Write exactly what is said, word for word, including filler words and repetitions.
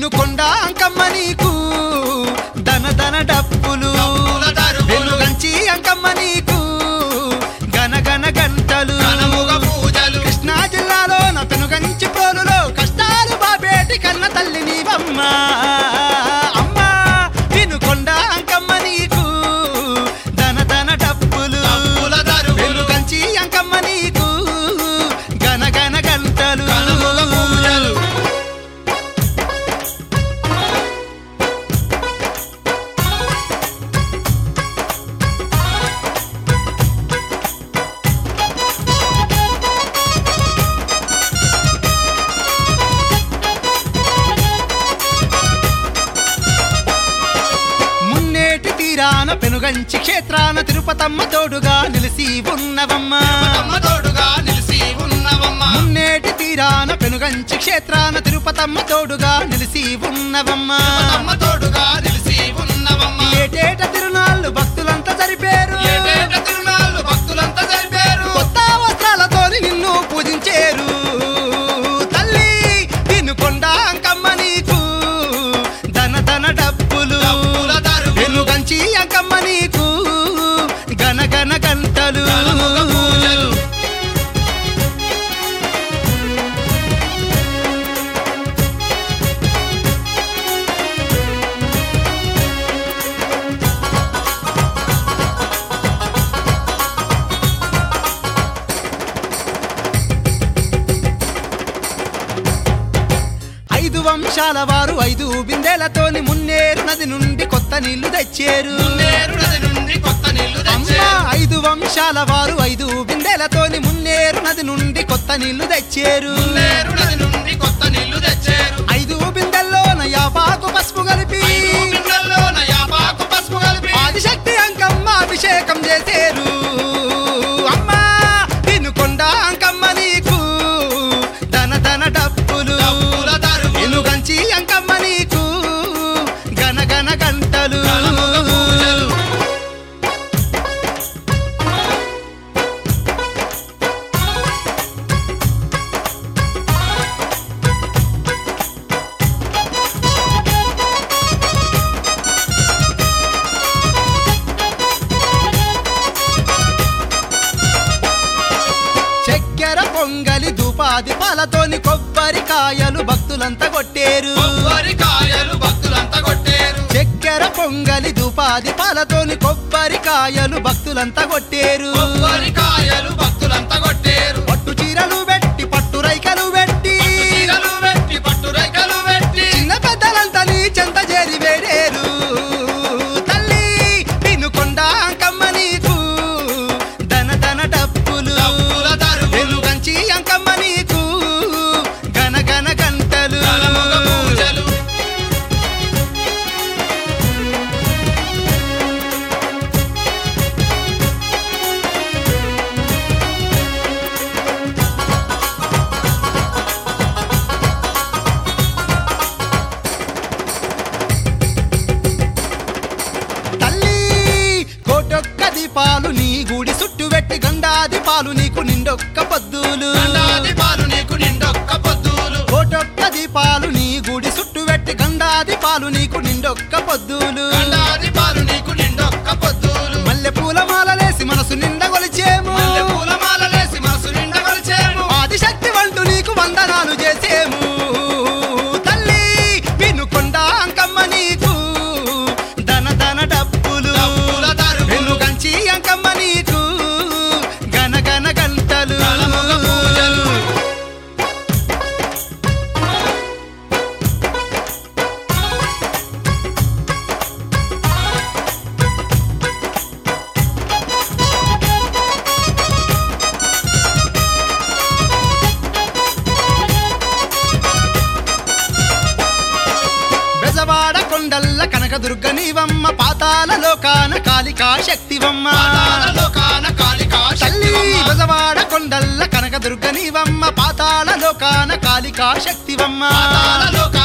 వినుకొండ అంకమ్మ నీకు దన దన డప్పులు వెలుగంచి అంకమ్మ నీకు గన గన గంటలు కృష్ణా జిల్లాలో నా పెనుగంచి పోలులో కష్టాలు బాబేటి కన్న తల్లి నీవమ్మ అమ్మ వినుకొండ అంకమ్మ నీకు దన దన డప్పులు వెలుగంచి అంకమ్మ నీకు గన గన గంటలు తీరాన పెనుగంచి క్షేత్రాన తిరుపతమ్మ తోడుగా నిలిసి ఉన్నవమ్మ మున్నేటి తీరాన పెనుగంచి క్షేత్రాన తిరుపతమ్మ తోడుగా నిలిసి ఉన్నవమ్మ ఏటేట తిరునాళ్ళు భక్తులంతా జరిపేరు కొత్త వస్త్రాలతోని నిన్ను పూజించేరు తల్లి వినుకొండ అంకమ్మ నీకు దన దన డప్పులు వెలుగంచి అంకమ్మ నీకు గన గన గంటలు ఐదు వంశాల వారు ఐదు బిందెలతోని మున్నేరు నది నుండి కొత్త నీళ్లు తెచ్చేరు ఐదు వంశాల వారు ఐదు బిందెలతోని మున్నేరు నది నుండి కొత్త నీళ్లు తెచ్చేరు ఐదు బిందెల్లో నయాపాకు పసుపు కలిపి ఆదిశక్తి అంకమ్మ అభిషేకం చేసేరు అమ్మ వినుకొండ అంకమ్మ నీకు దన దన డప్పులు వెలుగంచి అంకమ్మ నీకు గన గన గంటలు చక్కెర పొంగలి ధూపాది పాలతోని కొబ్బరికాయలు భక్తులంతా కొట్టేరు చక్కెర పొంగలి ధూపాది పాలతోని కొబ్బరికాయలు భక్తులంతా కొట్టేరు పట్టు చీరలు పెట్టి పట్టు రైకలు పెట్టి చిన్న పెద్దలంతా నీ చెంత చేరి వేడేరు తల్లి వినుకొండ అంకమ్మ నీకు దన దన డప్పులు వెలుగంచి అంకమ్మ నీకు గన గన గంటలు పాలు నీ గుడి చుట్టూ పెట్టి గండాది పాలు నీకు నిండొక్క పొద్దులు కోటొక్క దీపాలు నీ గుడి చుట్టూ పెట్టి గండాది పాలు నీకు నిండొక్క పొద్దులు మల్లె పూల మాలలేసి మనసు నిండా కొలిచేము ఆదిశక్తి వంటూ నీకు వందనాలు చేసేము తల్లి వినుకొండ అంకమ్మ నీకు దన దన డప్పులు వెలుగంచి అంకమ్మ నీకు గన గన గంటలు బెజవాడ కొండల్ల కనకదుర్గ నీవమ్మ పాతాల లోకాన కాళికా శక్తివమ్మ తల్లి బెజవాడ కొండల్ల కనకదుర్గ నీవమ్మ పాతాల లోకాన కాళికా శక్తివమ్మ